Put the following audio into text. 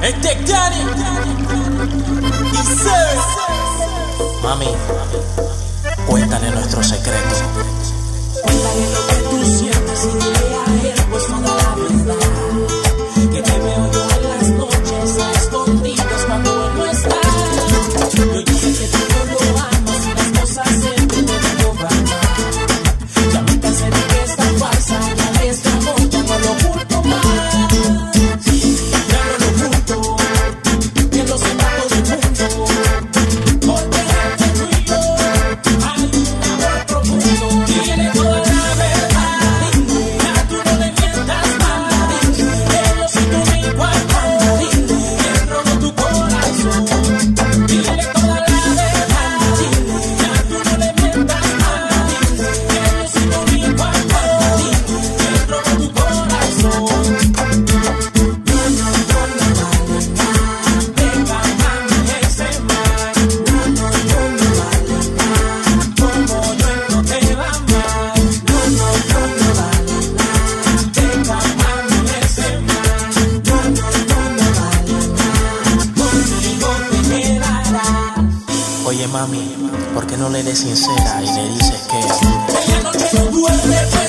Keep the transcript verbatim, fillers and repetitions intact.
Este Danny y Sir. Mami, cuéntale nuestro secreto. Cuéntale lo que tú sientes y dile a él pues toda la verdad. Que te veo yo en las noches a escondidas cuando él no está. Yo sé que tú no lo amas y las cosas siempre te digo van mal. Ya me cansé de que esta farsa ya de este amor ya no lo oculto más. Ya no lo oculto, que lo sepa todo el mundo. Porque entre tú y yo hay un amor profundo. Tiene toda la verdad, ya tú no le mientas más. Que yo soy tu único amor, dentro de tu corazón. Dile toda la verdad, ya tú no le mientas más. Que yo soy tu único amor, dentro de tu corazón. No, no, no, no vale nada. Venga, mami, ese man. No, no, no, no vale nada. Como yo él no te va mal. No, no, no, no vale nada. Venga, mami, ese man. No, no, no, no vale nada. Conmigo te quedarás. Oye mami, ¿por qué no le eres sincera y le dices que Ella noche no duerme,